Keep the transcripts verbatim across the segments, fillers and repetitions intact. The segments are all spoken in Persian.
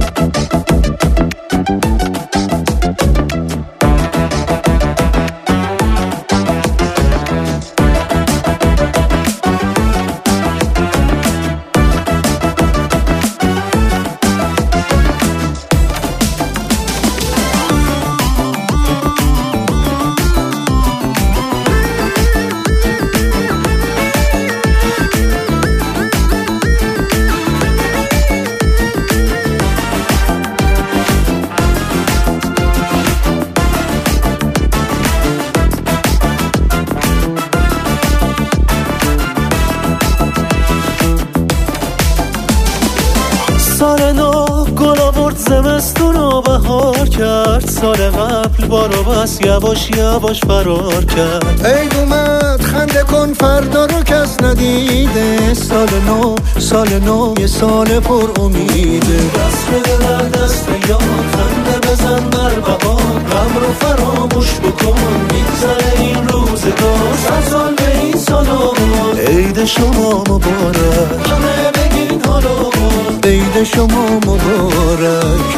سال نو گل آورد زمستون و بهار کرد، سال قبل بارو بس یواش یواش فرار کرد. عید اومد خنده کن فردا رو کس ندیده، سال نو سال نو یه سال پر امیده. دست بده در دست یاد، خنده بزن بر بهار، غم رو فراموش بکن میگذره این روزگار. صد سال به این سال آباد، عید شما مبارک، همه بگین حال آباد، عید شما مبارک.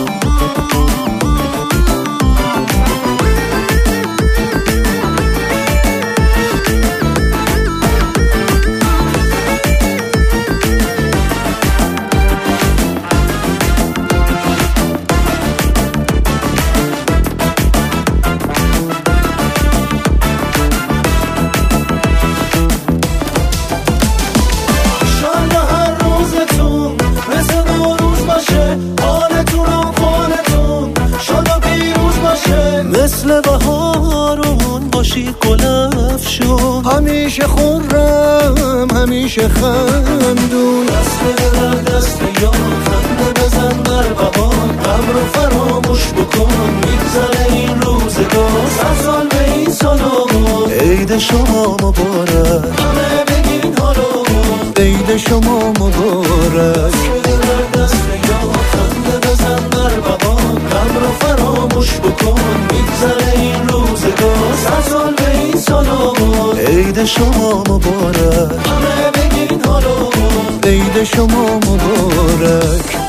مثل بهارون باشی گلف شو، همیشه خورم همیشه خندون. دست بده در دست یاد، خنده بزن بر بهار، غم رو فراموش بکن میگذره این روزگار. صد سال به این سال آباد، عید شما مبارک، همه بگین حال آباد، عید شما مبارک. دست بده در دست یاد، خنده بزن بر بهار، غم رو فراموش بکن میگذره این روزگار. صد سال به این سال آباد، عید شما مبارک، همه بگین حال آباد، عید شما مبارک.